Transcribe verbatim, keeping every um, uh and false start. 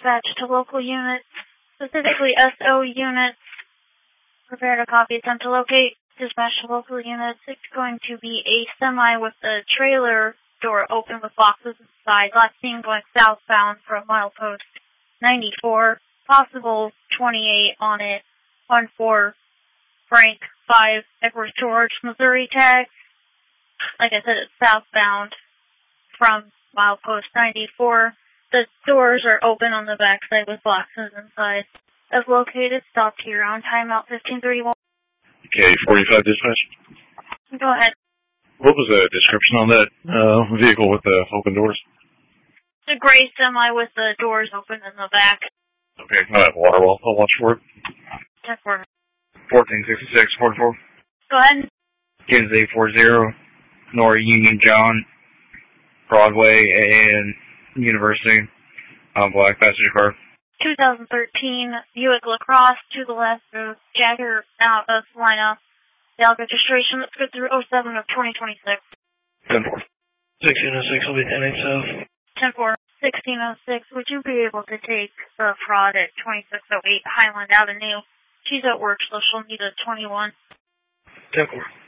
dispatch to local units, specifically S O units. Prepare to copy, attempt to locate, dispatch to local units. It's going to be a semi with the trailer door open with boxes inside. Last seen going southbound from milepost ninety-four. Possible twenty-eight on it. one four Frank five Edward George, Missouri tag. Like I said, it's southbound from milepost ninety-four. The doors are open on the backside with boxes inside. As located, stop to your own timeout fifteen thirty-one. Okay, forty-five dispatch. Go ahead. What was the description on that uh, vehicle with the open doors? It's a gray semi with the doors open in the back. Okay, all right, water well. I'll watch for it. ten four. fourteen sixty-six, forty-four. Go ahead. Kids eight forty, North Union John, Broadway, and University, um, black passenger car. twenty thirteen Buick LaCrosse to the left of Jagger out of Salina. Valid registration, let's go through oh seven of twenty twenty-six. ten four. sixteen oh six will be ten eight south. ten four. sixteen oh six, would you be able to take the fraud at twenty-six oh eight Highland Avenue? She's at work, so she'll need a twenty-one. ten four.